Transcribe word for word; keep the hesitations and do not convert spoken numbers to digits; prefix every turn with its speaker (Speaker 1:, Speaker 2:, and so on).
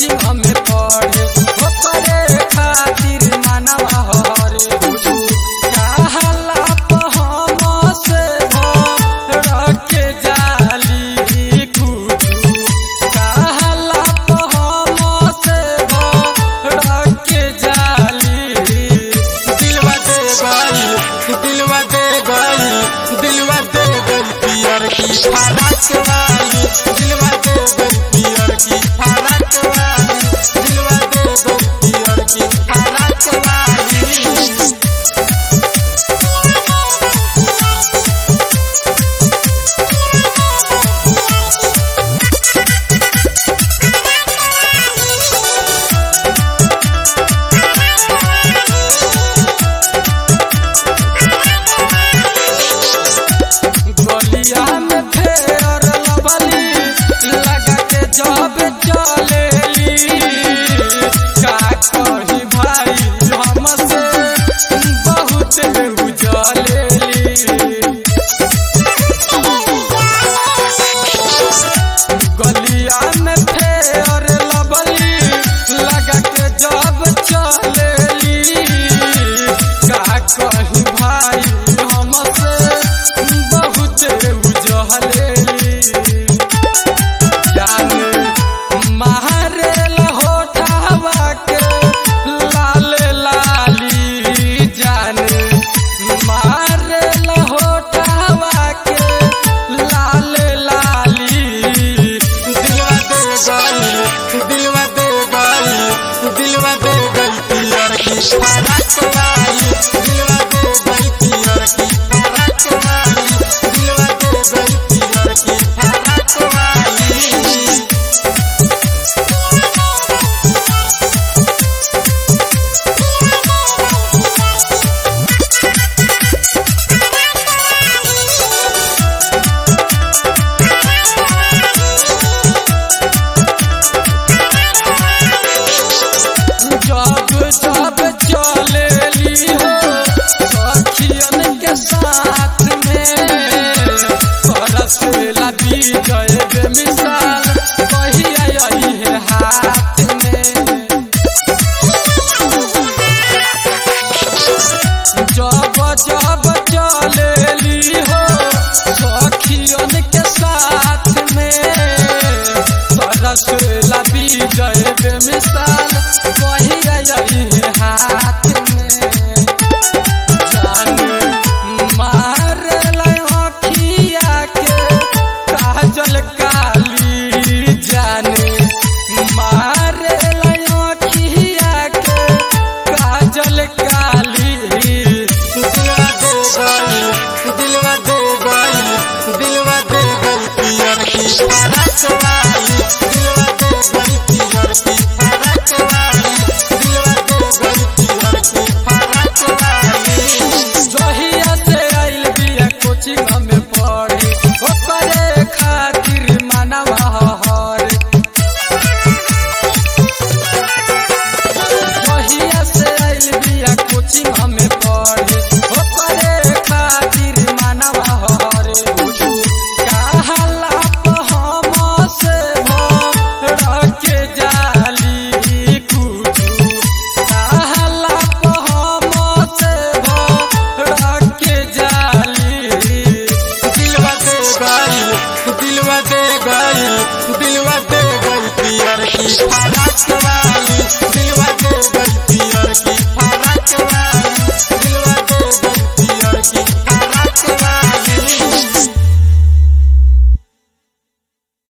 Speaker 1: Coaching में पढ़े ओकरे खातिर मानवा हरे बुझू कहला प हमसे भर के जाली कुछू कहला प हमसे भर के जाली दिलवा दे गई दिलवा दे गई दिलवा दे गई पियर की फरक वाली दिलवा दे गई पियर की फरक वाली दिलवा दे गई पियर की फरक वाली। गलिया में फेर लवली लगा के जब चलेली का कही भाई हमसे बहुत उजलेली गलिया में फेर लवली लगा के जब चलेली का कही भाई हमसे बहुत उजलेली जान मारे लहोठावा के लाल लाली जान मारे लहोठावा के लाल लाली दिलवा दे गई दिलवा दे गई दिलवा दे गई पियर की फरक वाली दिलवा दे गई पियर की फरक वाली दिलवा दे गई पियर की फरक वाली। जब जब चलेली हो सखियन के साथ में बरसेला विजय बेमिसाल कहिया यही है हाथ में जब जब चलेली हो सखियन के साथ में बरसेला विजय बेमिसाल कहिया यही है हाथ में जान मारल अखिया के काजल काली जान मारल अखिया के काजल काली दिलवा दे गई दिलवा दे गई दिलवा दे गई पियर की फरक वाली।